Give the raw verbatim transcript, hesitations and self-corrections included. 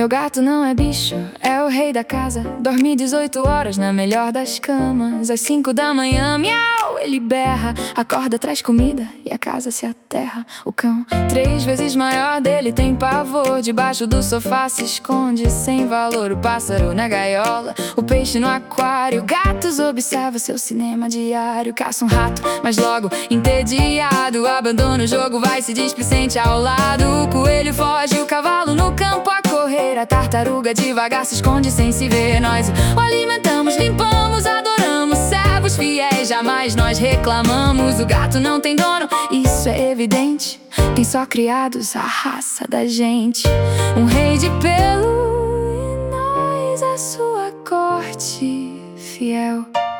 Meu gato não é bicho, é o rei da casa. Dorme dezoito horas na melhor das camas. Às cinco da manhã, miau, ele berra. Acorda, traz comida e a casa se aterra. O cão, três vezes maior dele, tem pavor. Debaixo do sofá se esconde sem valor. O pássaro na gaiola, o peixe no aquário. Gatos observa seu cinema diário. Caça um rato, mas logo entediado abandona o jogo, vai se displicente ao lado. O coelho foge, o cavalo no campo a correr. A tartaruga devagar se esconde sem se ver. Nós o alimentamos, limpamos, adoramos, servos fiéis, jamais nós reclamamos. O gato não tem dono, isso é evidente, tem só criados, a raça da gente. Um rei de pelo e nós a sua corte fiel.